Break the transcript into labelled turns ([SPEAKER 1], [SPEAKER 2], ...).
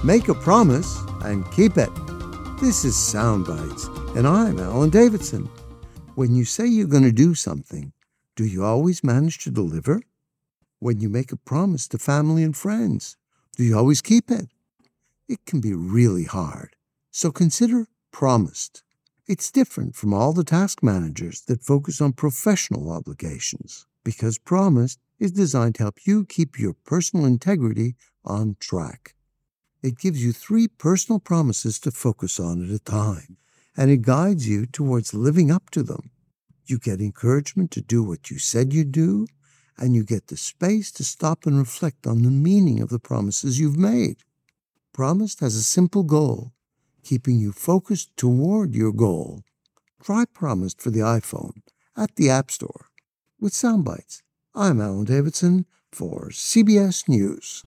[SPEAKER 1] Make a promise and keep it. This is Sound Bites, and I'm Alan Davidson. When you say you're going to do something, do you always manage to deliver? When you make a promise to family and friends, do you always keep it? It can be really hard, so consider promised. It's different from all the task managers that focus on professional obligations, because promised is designed to help you keep your personal integrity on track. It gives you 3 personal promises to focus on at a time, and it guides you towards living up to them. You get encouragement to do what you said you'd do, and you get the space to stop and reflect on the meaning of the promises you've made. Promised has a simple goal, keeping you focused toward your goal. Try Promised for the iPhone at the App Store. With Soundbites, I'm Alan Davidson for CBS News.